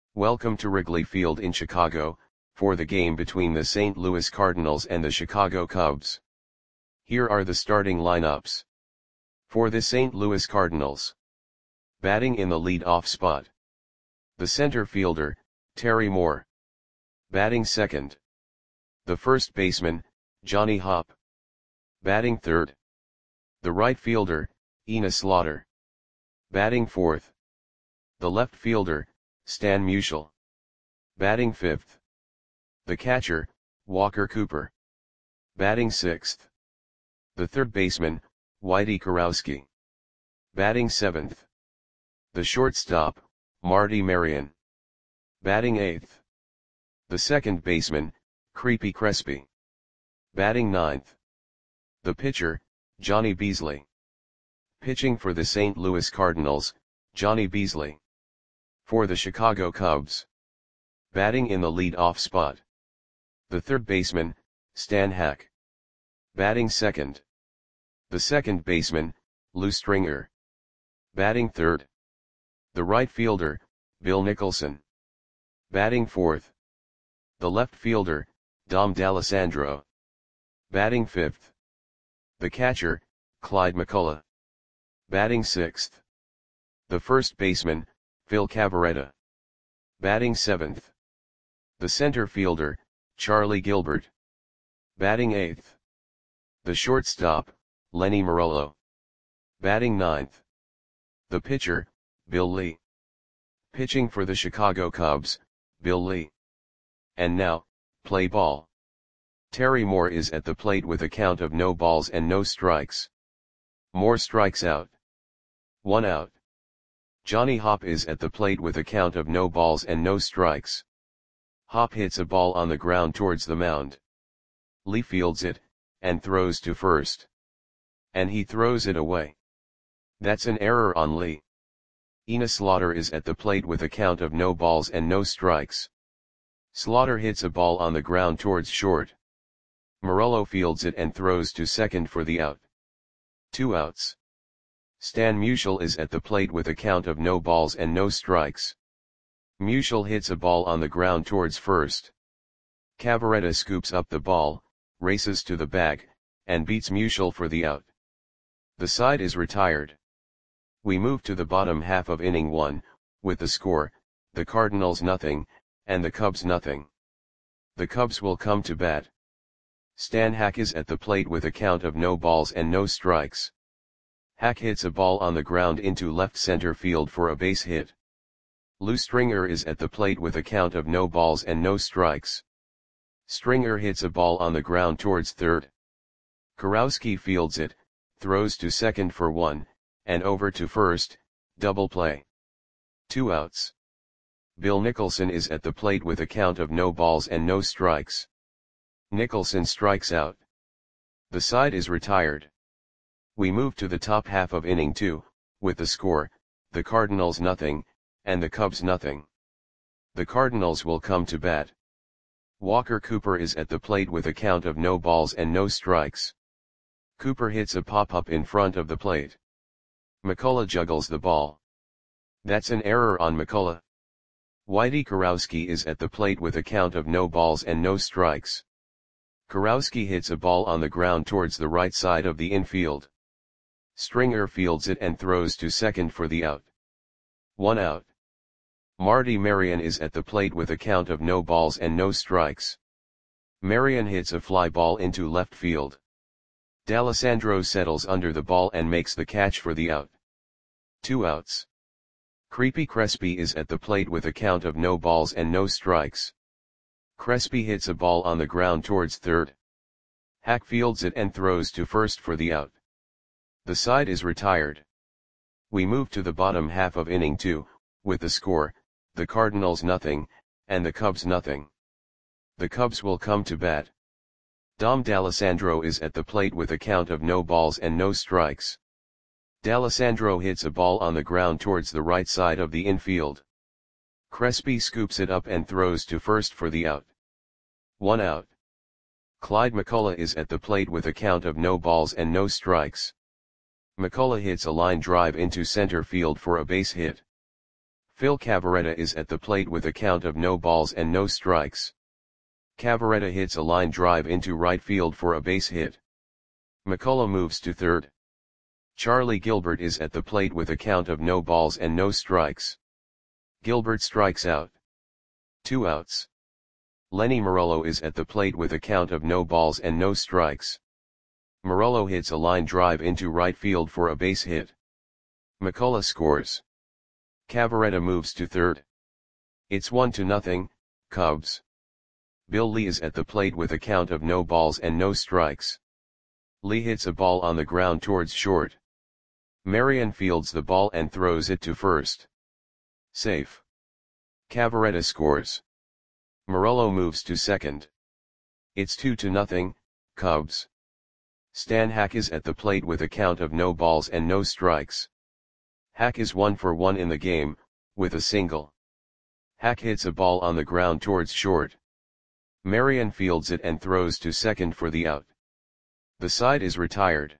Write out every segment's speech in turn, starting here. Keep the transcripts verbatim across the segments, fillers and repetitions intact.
Welcome to Wrigley Field in Chicago, for the game between the Saint Louis Cardinals and the Chicago Cubs. Here are the starting lineups. For the Saint Louis Cardinals. Batting in the lead-off spot. The center fielder, Terry Moore. Batting second. The first baseman, Johnny Hopp. Batting third. The right fielder, Enos Slaughter. Batting fourth. The left fielder, Stan Musial. Batting fifth. The catcher, Walker Cooper. Batting sixth. The third baseman, Whitey Kurowski. Batting seventh. The shortstop, Marty Marion. Batting eighth. The second baseman, Creepy Crespi. Batting ninth. The pitcher, Johnny Beasley. Pitching for the Saint Louis Cardinals, Johnny Beasley. For the Chicago Cubs. Batting in the lead-off spot. The third baseman, Stan Hack. Batting second. The second baseman, Lou Stringer. Batting third. The right fielder, Bill Nicholson. Batting fourth. The left fielder, Dom D'Alessandro. Batting fifth. The catcher, Clyde McCullough. Batting sixth. The first baseman, Phil Cavarretta. Batting seventh. The center fielder, Charlie Gilbert. Batting eighth. The shortstop, Lenny Marolo. Batting ninth. The pitcher, Bill Lee. Pitching for the Chicago Cubs, Bill Lee. And now, play ball. Terry Moore is at the plate with a count of no balls and no strikes. Moore strikes out. One out. Johnny Hopp is at the plate with a count of no balls and no strikes. Hopp hits a ball on the ground towards the mound. Lee fields it, and throws to first. And he throws it away. That's an error on Lee. Enos Slaughter is at the plate with a count of no balls and no strikes. Slaughter hits a ball on the ground towards short. Marolo fields it and throws to second for the out. Two outs. Stan Musial is at the plate with a count of no balls and no strikes. Musial hits a ball on the ground towards first. Cavarretta scoops up the ball, races to the bag, and beats Musial for the out. The side is retired. We move to the bottom half of inning one, with the score, the Cardinals nothing, and the Cubs nothing. The Cubs will come to bat. Stan Hack is at the plate with a count of no balls and no strikes. Hack hits a ball on the ground into left center field for a base hit. Lou Stringer is at the plate with a count of no balls and no strikes. Stringer hits a ball on the ground towards third. Kurowski fields it, throws to second for one, and over to first, double play. Two outs. Bill Nicholson is at the plate with a count of no balls and no strikes. Nicholson strikes out. The side is retired. We move to the top half of inning two, with the score, the Cardinals nothing, and the Cubs nothing. The Cardinals will come to bat. Walker Cooper is at the plate with a count of no balls and no strikes. Cooper hits a pop-up in front of the plate. McCullough juggles the ball. That's an error on McCullough. Whitey Kurowski is at the plate with a count of no balls and no strikes. Kurowski hits a ball on the ground towards the right side of the infield. Stringer fields it and throws to second for the out. One out. Marty Marion is at the plate with a count of no balls and no strikes. Marion hits a fly ball into left field. D'Alessandro settles under the ball and makes the catch for the out. Two outs. Creepy Crespi is at the plate with a count of no balls and no strikes. Crespi hits a ball on the ground towards third. Hack fields it and throws to first for the out. The side is retired. We move to the bottom half of inning two, with the score, the Cardinals nothing, and the Cubs nothing. The Cubs will come to bat. Dom D'Alessandro is at the plate with a count of no balls and no strikes. D'Alessandro hits a ball on the ground towards the right side of the infield. Crespi scoops it up and throws to first for the out. One out. Clyde McCullough is at the plate with a count of no balls and no strikes. McCullough hits a line drive into center field for a base hit. Phil Cavarretta is at the plate with a count of no balls and no strikes. Cavarretta hits a line drive into right field for a base hit. McCullough moves to third. Charlie Gilbert is at the plate with a count of no balls and no strikes. Gilbert strikes out. Two outs. Lenny Morello is at the plate with a count of no balls and no strikes. Morello hits a line drive into right field for a base hit. McCullough scores. Cavarretta moves to third. It's one to nothing, Cubs. Bill Lee is at the plate with a count of no balls and no strikes. Lee hits a ball on the ground towards short. Marion fields the ball and throws it to first. Safe. Cavarretta scores. Morello moves to second. It's two to nothing, Cubs. Stan Hack is at the plate with a count of no balls and no strikes. Hack is one for one in the game, with a single. Hack hits a ball on the ground towards short. Marion fields it and throws to second for the out. The side is retired.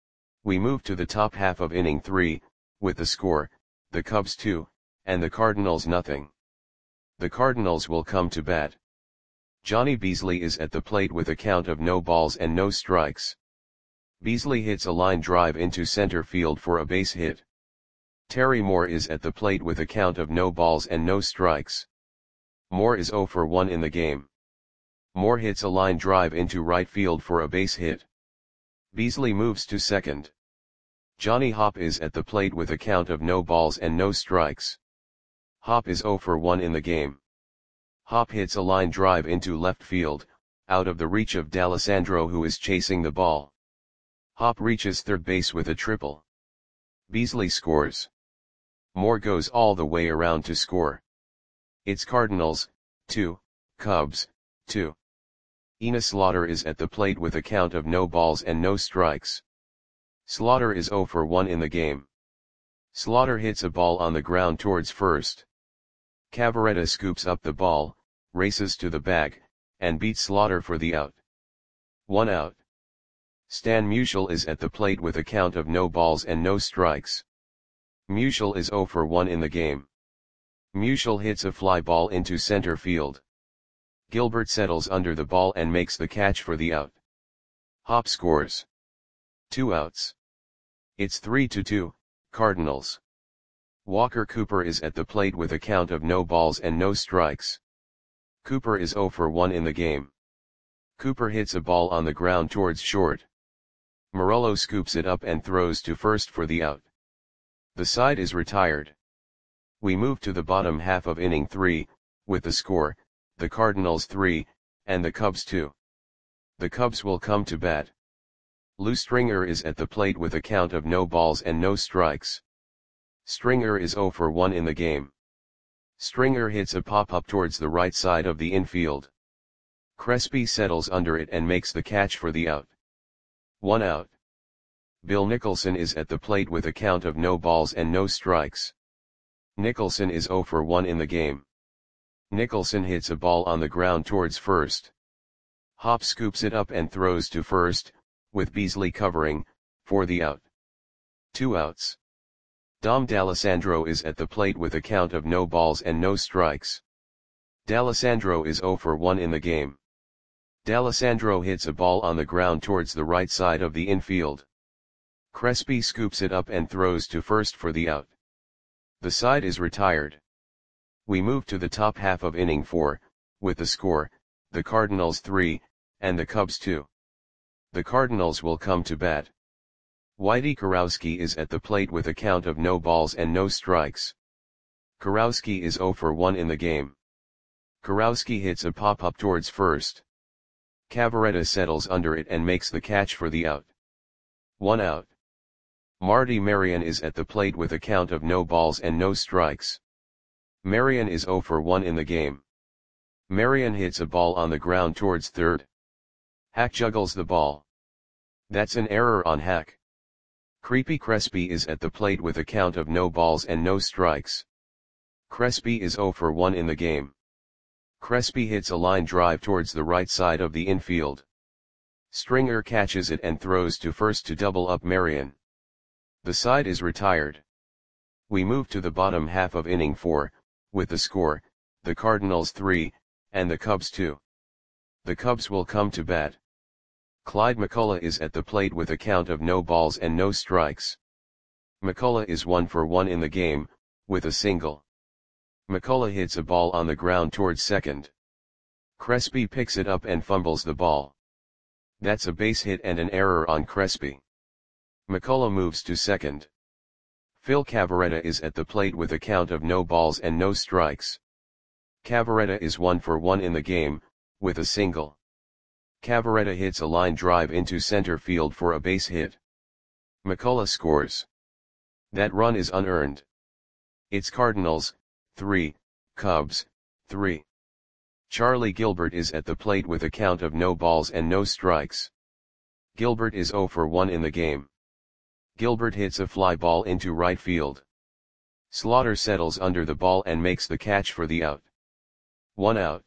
We move to the top half of inning three, with the score, the Cubs two, and the Cardinals nothing. The Cardinals will come to bat. Johnny Beasley is at the plate with a count of no balls and no strikes. Beasley hits a line drive into center field for a base hit. Terry Moore is at the plate with a count of no balls and no strikes. Moore is zero for one in the game. Moore hits a line drive into right field for a base hit. Beasley moves to second. Johnny Hopp is at the plate with a count of no balls and no strikes. Hopp is zero for one in the game. Hopp hits a line drive into left field, out of the reach of D'Alessandro, who is chasing the ball. Hopp reaches third base with a triple. Beasley scores. Moore goes all the way around to score. It's Cardinals, two, Cubs, two. Enos Slaughter is at the plate with a count of no balls and no strikes. Slaughter is zero for one in the game. Slaughter hits a ball on the ground towards first. Cavarretta scoops up the ball, races to the bag, and beats Slaughter for the out. One out. Stan Musial is at the plate with a count of no balls and no strikes. Musial is zero for one in the game. Musial hits a fly ball into center field. Gilbert settles under the ball and makes the catch for the out. Hopp scores. Two outs. It's three to two, Cardinals. Walker Cooper is at the plate with a count of no balls and no strikes. Cooper is zero for one in the game. Cooper hits a ball on the ground towards short. Morello scoops it up and throws to first for the out. The side is retired. We move to the bottom half of inning three, with the score, the Cardinals three, and the Cubs two. The Cubs will come to bat. Lou Stringer is at the plate with a count of no balls and no strikes. Stringer is zero for one in the game. Stringer hits a pop-up towards the right side of the infield. Crespi settles under it and makes the catch for the out. One out. Bill Nicholson is at the plate with a count of no balls and no strikes. Nicholson is zero for one in the game. Nicholson hits a ball on the ground towards first. Hopp scoops it up and throws to first, with Beasley covering, for the out. Two outs. Dom D'Alessandro is at the plate with a count of no balls and no strikes. D'Alessandro is zero for one in the game. D'Alessandro hits a ball on the ground towards the right side of the infield. Crespi scoops it up and throws to first for the out. The side is retired. We move to the top half of inning four, with the score, the Cardinals three, and the Cubs two. The Cardinals will come to bat. Whitey Kurowski is at the plate with a count of no balls and no strikes. Kurowski is zero for one in the game. Kurowski hits a pop-up towards first. Cavarretta settles under it and makes the catch for the out. One out. Marty Marion is at the plate with a count of no balls and no strikes. Marion is zero for one in the game. Marion hits a ball on the ground towards third. Hack juggles the ball. That's an error on Hack. Creepy Crespi is at the plate with a count of no balls and no strikes. Crespi is zero for one in the game. Crespi hits a line drive towards the right side of the infield. Stringer catches it and throws to first to double up Marion. The side is retired. We move to the bottom half of inning four, with the score, the Cardinals three, and the Cubs two. The Cubs will come to bat. Clyde McCullough is at the plate with a count of no balls and no strikes. McCullough is one for one in the game, with a single. McCullough hits a ball on the ground towards second. Crespi picks it up and fumbles the ball. That's a base hit and an error on Crespi. McCullough moves to second. Phil Cavarretta is at the plate with a count of no balls and no strikes. Cavarretta is one for one in the game, with a single. Cavarretta hits a line drive into center field for a base hit. McCullough scores. That run is unearned. It's Cardinals, three, Cubs, three. Charlie Gilbert is at the plate with a count of no balls and no strikes. Gilbert is zero for one in the game. Gilbert hits a fly ball into right field. Slaughter settles under the ball and makes the catch for the out. One out.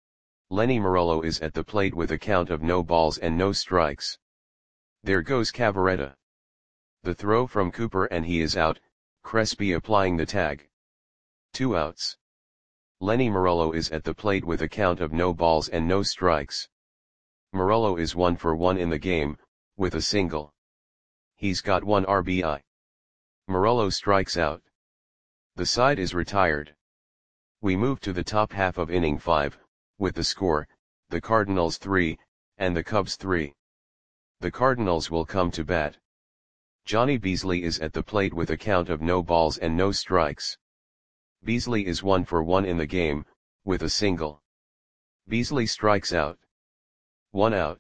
Lenny Morello is at the plate with a count of no balls and no strikes. There goes Cavarretta. The throw from Cooper and he is out, Crespi applying the tag. Two outs. Lenny Morello is at the plate with a count of no balls and no strikes. Morello is one for one in the game, with a single. He's got one R B I. Morello strikes out. The side is retired. We move to the top half of inning five, with the score, the Cardinals three, and the Cubs three. The Cardinals will come to bat. Johnny Beasley is at the plate with a count of no balls and no strikes. Beasley is one for one in the game, with a single. Beasley strikes out. One out.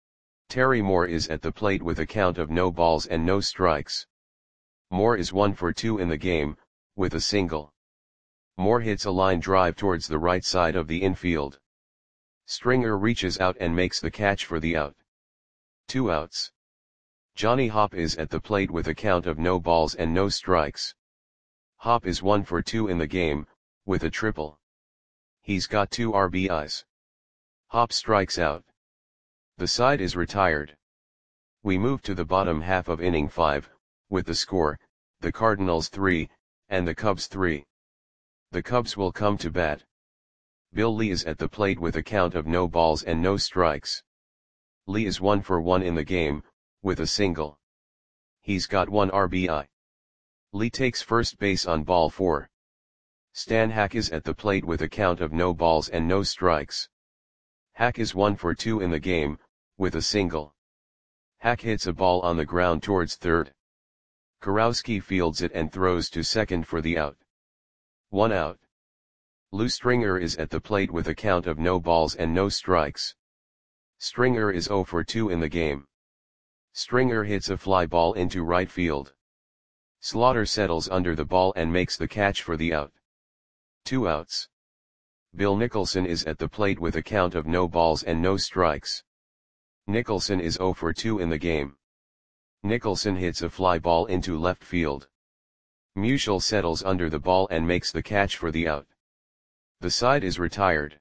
Terry Moore is at the plate with a count of no balls and no strikes. Moore is one for two in the game, with a single. Moore hits a line drive towards the right side of the infield. Stringer reaches out and makes the catch for the out. Two outs. Johnny Hopp is at the plate with a count of no balls and no strikes. Hopp is one for two in the game, with a triple. He's got two R B Is. Hopp strikes out. The side is retired. We move to the bottom half of inning five, with the score, the Cardinals three, and the Cubs three. The Cubs will come to bat. Bill Lee is at the plate with a count of no balls and no strikes. Lee is one for one in the game, with a single. He's got one R B I. Lee takes first base on ball four. Stan Hack is at the plate with a count of no balls and no strikes. Hack is one for two in the game, with a single. Hack hits a ball on the ground towards third. Kurowski fields it and throws to second for the out. One out. Lou Stringer is at the plate with a count of no balls and no strikes. Stringer is zero for two in the game. Stringer hits a fly ball into right field. Slaughter settles under the ball and makes the catch for the out. Two outs. Bill Nicholson is at the plate with a count of no balls and no strikes. Nicholson is zero for two in the game. Nicholson hits a fly ball into left field. Musial settles under the ball and makes the catch for the out. The side is retired.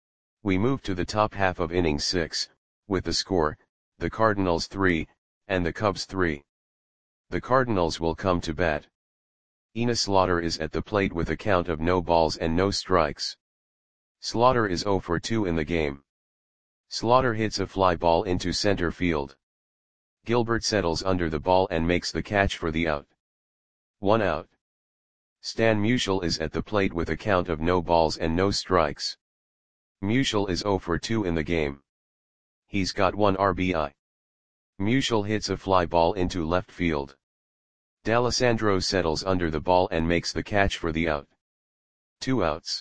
We move to the top half of inning six, with the score, the Cardinals three, and the Cubs three. The Cardinals will come to bat. Enos Slaughter is at the plate with a count of no balls and no strikes. Slaughter is zero for two in the game. Slaughter hits a fly ball into center field. Gilbert settles under the ball and makes the catch for the out. One out. Stan Musial is at the plate with a count of no balls and no strikes. Musial is zero for two in the game. He's got one R B I. Musial hits a fly ball into left field. D'Alessandro settles under the ball and makes the catch for the out. Two outs.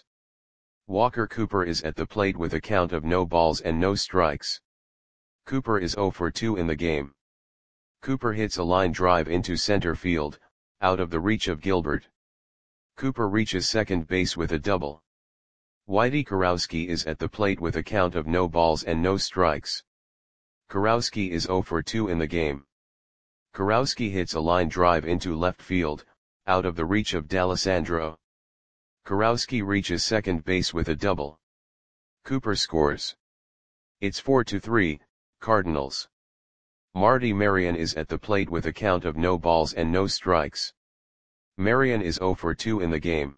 Walker Cooper is at the plate with a count of no balls and no strikes. Cooper is zero for two in the game. Cooper hits a line drive into center field, out of the reach of Gilbert. Cooper reaches second base with a double. Whitey Kurowski is at the plate with a count of no balls and no strikes. Kurowski is zero for two in the game. Kurowski hits a line drive into left field, out of the reach of D'Alessandro. Kurowski reaches second base with a double. Cooper scores. It's four to three, Cardinals. Marty Marion is at the plate with a count of no balls and no strikes. Marion is zero for two in the game.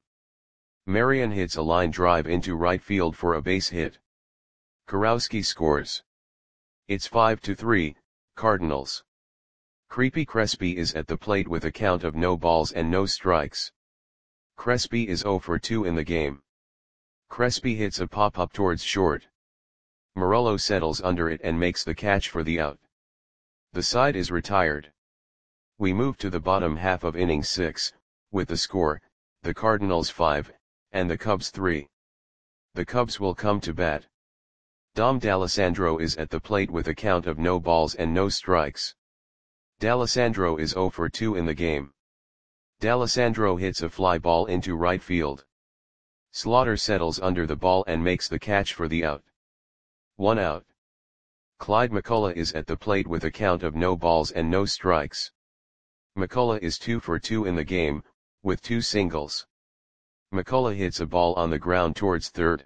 Marion hits a line drive into right field for a base hit. Kurowski scores. It's five to three, Cardinals. Creepy Crespi is at the plate with a count of no balls and no strikes. Crespi is zero for two in the game. Crespi hits a pop-up towards short. Morello settles under it and makes the catch for the out. The side is retired. We move to the bottom half of inning six, with the score, the Cardinals five, and the Cubs three. The Cubs will come to bat. Dom D'Alessandro is at the plate with a count of no balls and no strikes. D'Alessandro is zero for two in the game. D'Alessandro hits a fly ball into right field. Slaughter settles under the ball and makes the catch for the out. One out. Clyde McCullough is at the plate with a count of no balls and no strikes. McCullough is two for two in the game, with two singles. McCullough hits a ball on the ground towards third.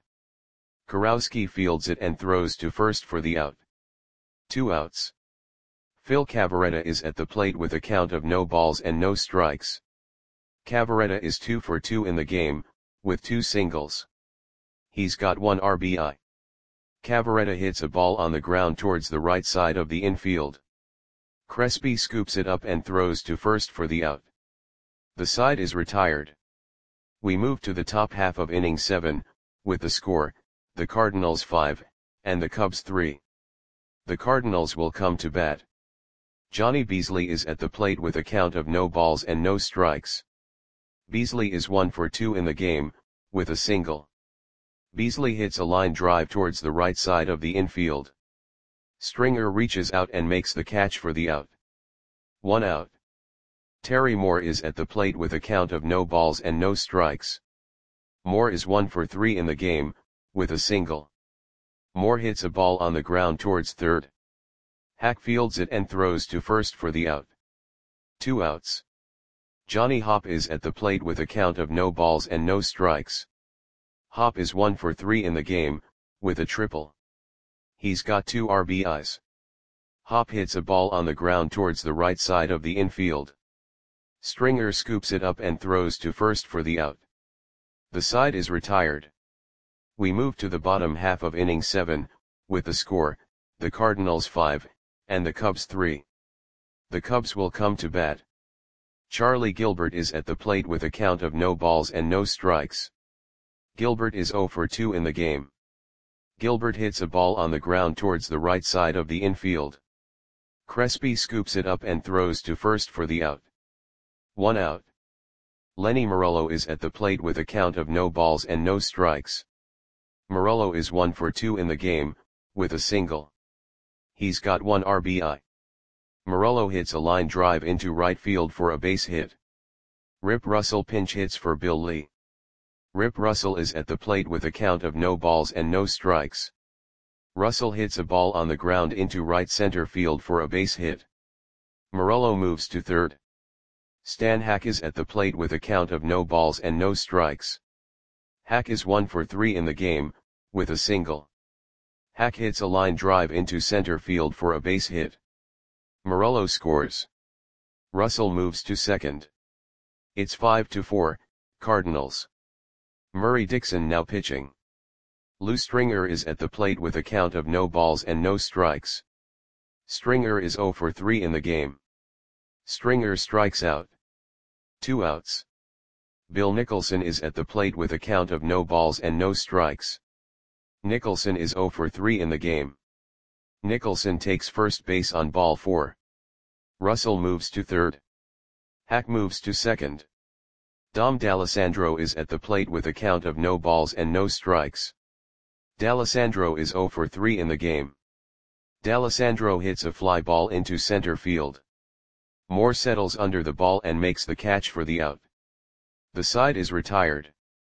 Kurowski fields it and throws to first for the out. Two outs. Phil Cavarretta is at the plate with a count of no balls and no strikes. Cavarretta is two for two in the game, with two singles. He's got one R B I. Cavarretta hits a ball on the ground towards the right side of the infield. Crespi scoops it up and throws to first for the out. The side is retired. We move to the top half of inning seven, with the score, the Cardinals five, and the Cubs three. The Cardinals will come to bat. Johnny Beasley is at the plate with a count of no balls and no strikes. Beasley is one for two in the game, with a single. Beasley hits a line drive towards the right side of the infield. Stringer reaches out and makes the catch for the out. One out. Terry Moore is at the plate with a count of no balls and no strikes. Moore is one for three in the game, with a single. Moore hits a ball on the ground towards third. Hack fields it and throws to first for the out. Two outs. Johnny Hopp is at the plate with a count of no balls and no strikes. Hopp is one for three in the game, with a triple. He's got two R B Is. Hopp hits a ball on the ground towards the right side of the infield. Stringer scoops it up and throws to first for the out. The side is retired. We move to the bottom half of inning seven, with the score, the Cardinals five, and the Cubs three. The Cubs will come to bat. Charlie Gilbert is at the plate with a count of no balls and no strikes. Gilbert is zero for two in the game. Gilbert hits a ball on the ground towards the right side of the infield. Crespi scoops it up and throws to first for the out. One out. Lenny Morello is at the plate with a count of no balls and no strikes. Morello is one for two in the game, with a single. He's got one R B I. Morello hits a line drive into right field for a base hit. Rip Russell pinch hits for Bill Lee. Rip Russell is at the plate with a count of no balls and no strikes. Russell hits a ball on the ground into right center field for a base hit. Morello moves to third. Stan Hack is at the plate with a count of no balls and no strikes. Hack is one for three in the game, with a single. Hack hits a line drive into center field for a base hit. Morello scores. Russell moves to second. It's five to four, Cardinals. Murray Dixon now pitching. Lou Stringer is at the plate with a count of no balls and no strikes. Stringer is zero for three in the game. Stringer strikes out. Two outs. Bill Nicholson is at the plate with a count of no balls and no strikes. Nicholson is zero for three in the game. Nicholson takes first base on ball four. Russell moves to third. Hack moves to second. Dom D'Alessandro is at the plate with a count of no balls and no strikes. D'Alessandro is zero for three in the game. D'Alessandro hits a fly ball into center field. Moore settles under the ball and makes the catch for the out. The side is retired.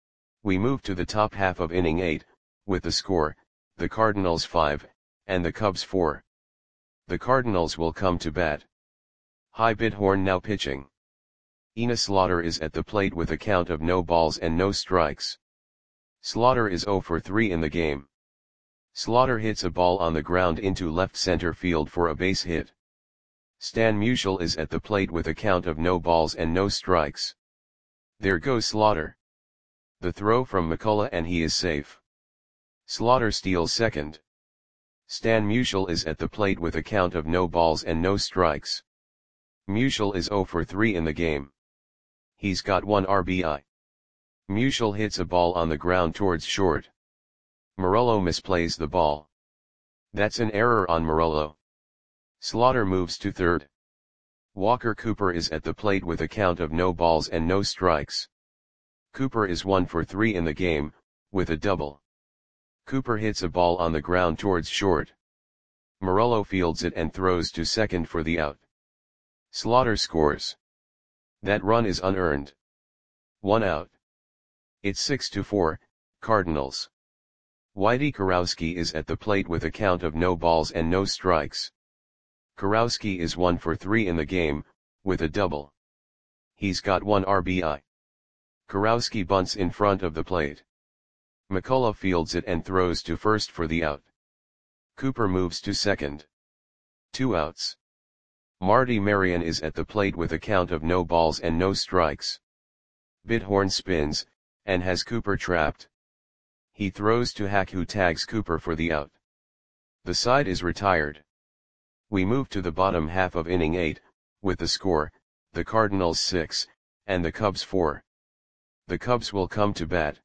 We move to the top half of inning eight, with the score, the Cardinals five, and the Cubs four. The Cardinals will come to bat. Hy Bidhorn now pitching. Enos Slaughter is at the plate with a count of no balls and no strikes. Slaughter is zero for three in the game. Slaughter hits a ball on the ground into left center field for a base hit. Stan Musial is at the plate with a count of no balls and no strikes. There goes Slaughter. The throw from McCullough and he is safe. Slaughter steals second. Stan Musial is at the plate with a count of no balls and no strikes. Musial is zero for three in the game. He's got one R B I. Musial hits a ball on the ground towards short. Morello misplays the ball. That's an error on Morello. Slaughter moves to third. Walker Cooper is at the plate with a count of no balls and no strikes. Cooper is one for three in the game, with a double. Cooper hits a ball on the ground towards short. Morello fields it and throws to second for the out. Slaughter scores. That run is unearned. One out. It's six to four, Cardinals. Whitey Kurowski is at the plate with a count of no balls and no strikes. Kurowski is one for three in the game, with a double. He's got one R B I. Kurowski bunts in front of the plate. McCullough fields it and throws to first for the out. Cooper moves to second. Two outs. Marty Marion is at the plate with a count of no balls and no strikes. Bithorn spins, and has Cooper trapped. He throws to Hack, who tags Cooper for the out. The side is retired. We move to the bottom half of inning eight, with the score, the Cardinals six, and the Cubs four. The Cubs will come to bat.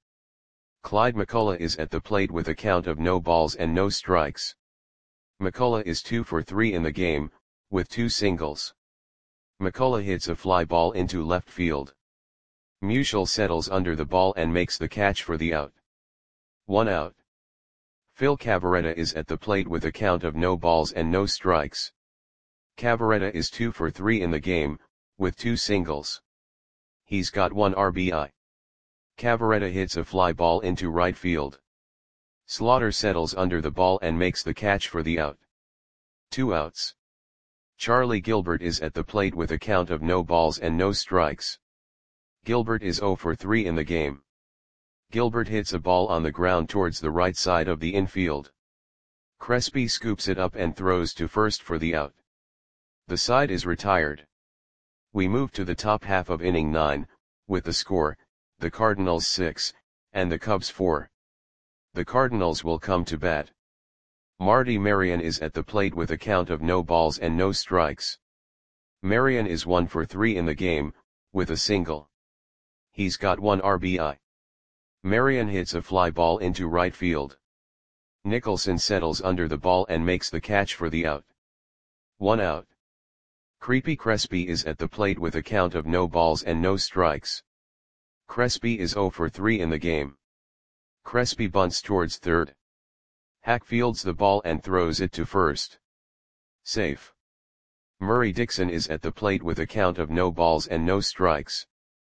Clyde McCullough is at the plate with a count of no balls and no strikes. McCullough is two for three in the game, with two singles. McCullough hits a fly ball into left field. Musial settles under the ball and makes the catch for the out. One out. Phil Cavarretta is at the plate with a count of no balls and no strikes. Cavarretta is two for three in the game, with two singles. He's got one R B I. Cavarretta hits a fly ball into right field. Slaughter settles under the ball and makes the catch for the out. Two outs. Charlie Gilbert is at the plate with a count of no balls and no strikes. Gilbert is zero for three in the game. Gilbert hits a ball on the ground towards the right side of the infield. Crespi scoops it up and throws to first for the out. The side is retired. We move to the top half of inning nine, with the score, the Cardinals six, and the Cubs four. The Cardinals will come to bat. Marty Marion is at the plate with a count of no balls and no strikes. Marion is one for three in the game, with a single. He's got one R B I. Marion hits a fly ball into right field. Nicholson settles under the ball and makes the catch for the out. One out. Creepy Crespi is at the plate with a count of no balls and no strikes. Crespi is zero for three in the game. Crespi bunts towards third. Hack fields the ball and throws it to first. Safe. Murray Dixon is at the plate with a count of no balls and no strikes.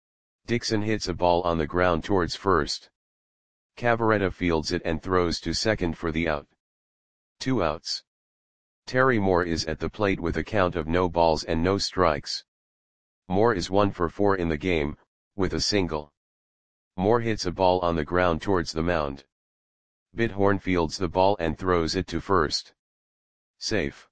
Dixon hits a ball on the ground towards first. Cavarretta fields it and throws to second for the out. Two outs. Terry Moore is at the plate with a count of no balls and no strikes. Moore is one for four in the game, with a single. Moore hits a ball on the ground towards the mound. Bithorn fields the ball and throws it to first. Safe.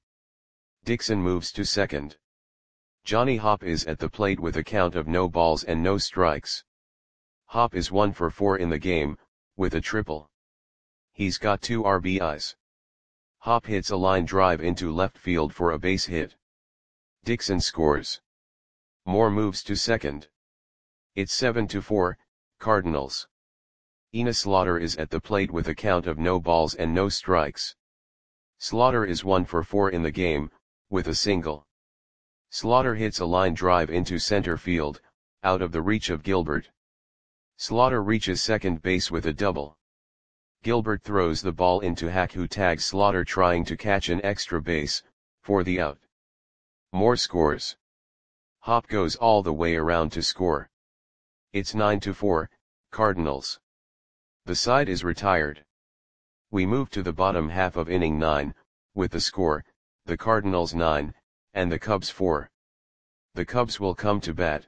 Dixon moves to second. Johnny Hopp is at the plate with a count of no balls and no strikes. Hopp is one for four in the game, with a triple. He's got two R B Is. Hopp hits a line drive into left field for a base hit. Dixon scores. Moore moves to second. It's seven to four, Cardinals. Enos Slaughter is at the plate with a count of no balls and no strikes. Slaughter is one for four in the game, with a single. Slaughter hits a line drive into center field, out of the reach of Gilbert. Slaughter reaches second base with a double. Gilbert throws the ball into Hack, who tags Slaughter trying to catch an extra base, for the out. Moore scores. Hopp goes all the way around to score. It's nine to four, Cardinals. The side is retired. We move to the bottom half of inning nine, with the score, the Cardinals nine, and the Cubs four. The Cubs will come to bat.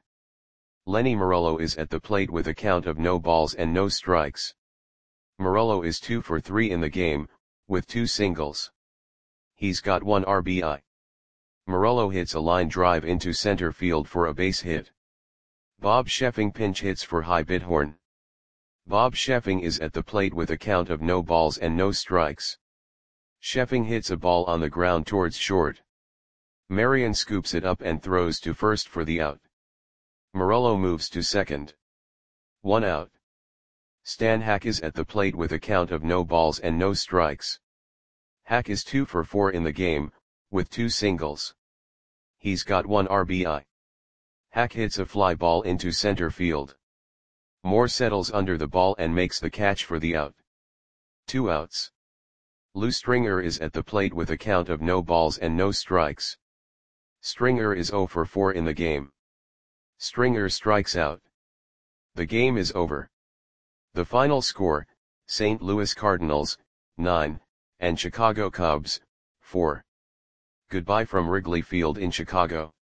Lenny Morello is at the plate with a count of no balls and no strikes. Morello is two for three in the game, with two singles. He's got one R B I. Morello hits a line drive into center field for a base hit. Bob Sheffing pinch hits for High Bithorn. Bob Sheffing is at the plate with a count of no balls and no strikes. Sheffing hits a ball on the ground towards short. Marion scoops it up and throws to first for the out. Morello moves to second. One out. Stan Hack is at the plate with a count of no balls and no strikes. Hack is two for four in the game, with two singles. He's got one R B I. Hack hits a fly ball into center field. Moore settles under the ball and makes the catch for the out. Two outs. Lou Stringer is at the plate with a count of no balls and no strikes. Stringer is zero for four in the game. Stringer strikes out. The game is over. The final score, Saint Louis Cardinals, nine, and Chicago Cubs, four. Goodbye from Wrigley Field in Chicago.